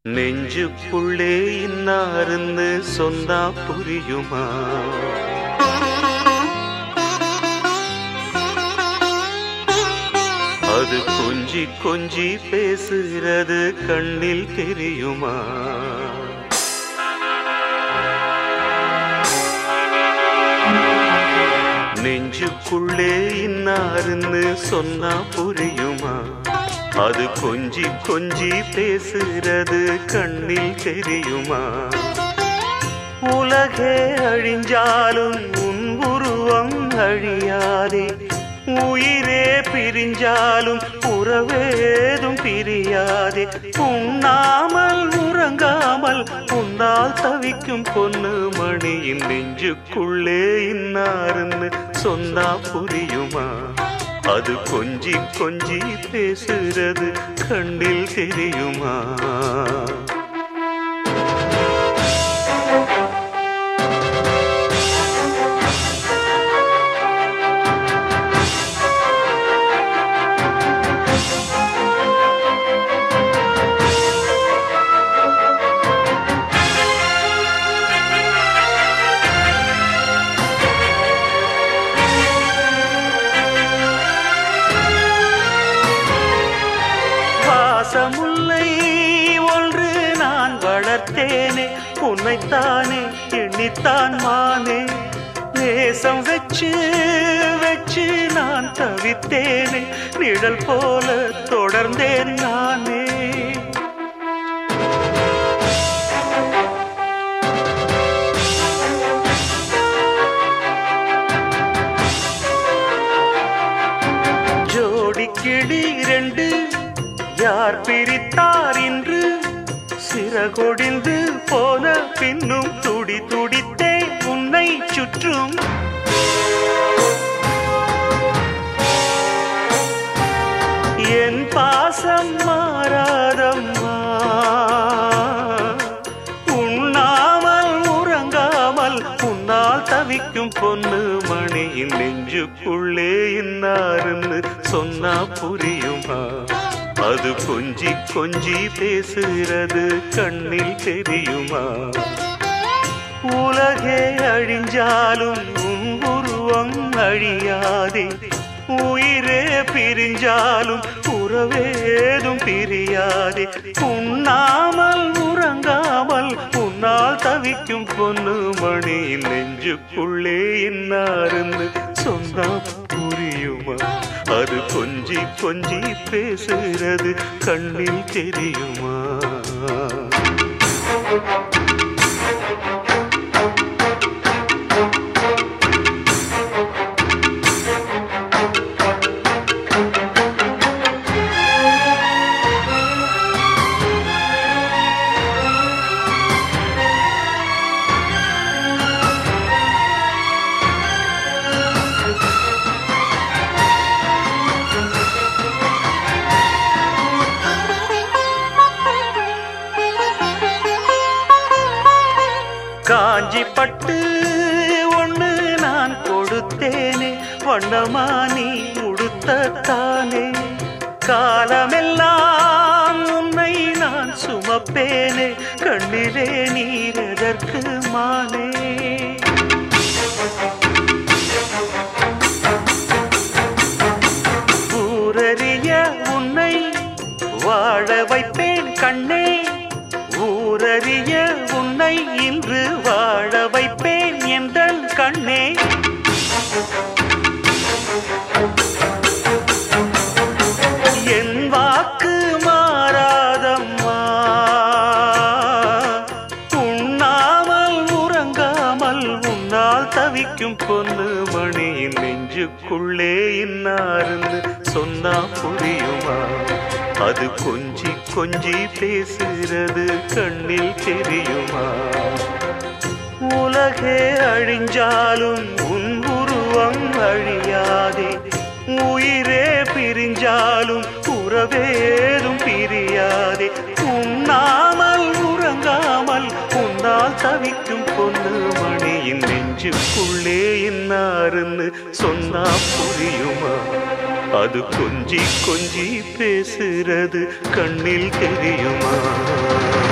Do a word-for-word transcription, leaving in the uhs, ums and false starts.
நெஞ்சுக்குள்ளே இன்னாருன்னு சொன்னா புரியுமா? அது கொஞ்சி கொஞ்சி பேசுகிறது கண்ணில் தெரியுமா? நெஞ்சுக்குள்ளே இன்னாருன்னு சொன்னா புரியுமா? அது கொஞ்சி கொஞ்சி பேசுகிறது கண்ணில் தெரியுமா? உலகே அழிஞ்சாலும் உன் உருவம் அழியாதே, உயிரே பிரிஞ்சாலும் உறவேதும் பிரியாதே. உண்ணாமல் உறங்காமல் உன்னால் தவிக்கும் பொண்ணு மணியின் நெஞ்சுக்குள்ளே இன்னாருன்னு சொன்னா புரியுமா? அது கொஞ்சி கொஞ்சி பேசுறது கண்ணில் தெரியுமா? முல்லை ஒன்று நான் வளர்த்தேனே, உன்னைத்தானே எண்ணித்தான் மானே. நேசம் வச்சு வச்சு நான் தவித்தேனே, நிழல் போல தொடர்ந்தேன் நானே. ஜோடி கிளி ரெண்டு யார் பிரித்தார் இன்று? சிறகொடிந்து போன பின்னும் துடி துடித்தே உன்னை சுற்றும். என் பாசம் மாறாதம்மா, உண்ணாமல் உறங்காமல் உன்னால் தவிக்கும் பொண்ணு மணியின் நெஞ்சுக்குள்ளே இன்னாருன்னு சொன்னா புரியுமா? அது கொஞ்சி கொஞ்சி பேசுறது கண்ணில் தெரியுமா? உலகே அழிஞ்சாலும் உன் உருவம் அழியாதே, உயிரே பிரிஞ்சாலும் உறவேதும் பிரியாதே. உண்ணாமல் உறங்காமல் உன்னால் தவிக்கும் பொண்ணு மணியின் நெஞ்சுக்குள்ளே இன்னாருன்னு சொன்னா புரியுமா? அது கொஞ்சி கொஞ்சி பேசுகிறது கண்ணில் தெரியுமா? காஞ்சி பட்டு ஒண்ணு நான் கொடுத்தேனே, வண்ணமா நீ உடுத்தத்தானே. காலமெல்லாம் உன்னை நான் சுமப்பேனே, கண்ணிலே நீரதற்கு மானே. ஊரறிய உன்னை வாழ வைப்பேன் கண்ணே, ஊரறிய உன்னை இன்று வாழ வைப்பேன் எந்தன் கண்ணே. என் வாக்கு மாறாதம்மா, உண்ணாமல் உறங்காமல் உன்னால் தவிக்கும் பொண்ணு மணியின் நெஞ்சுக்குள்ளே இன்னாருன்னு சொன்னா புரியுமா? அது கொஞ்சி கொஞ்சி பேசுறது கண்ணில் தெரியுமா? உலகே அழிஞ்சாலும் உன் உருவம் அழியாதே, உயிரே பிரிஞ்சாலும் உறவேதும் பிரியாதே. உண்ணாமல் உறங்காமல் உன்னால் தவிக்கும் பொண்ணு மணியின் நெஞ்சுக்குள்ளே இன்னாருன்னு சொன்னா புரியுமா? அது கொஞ்சி கொஞ்சி பேசுறது கண்ணில் தெரியுமா?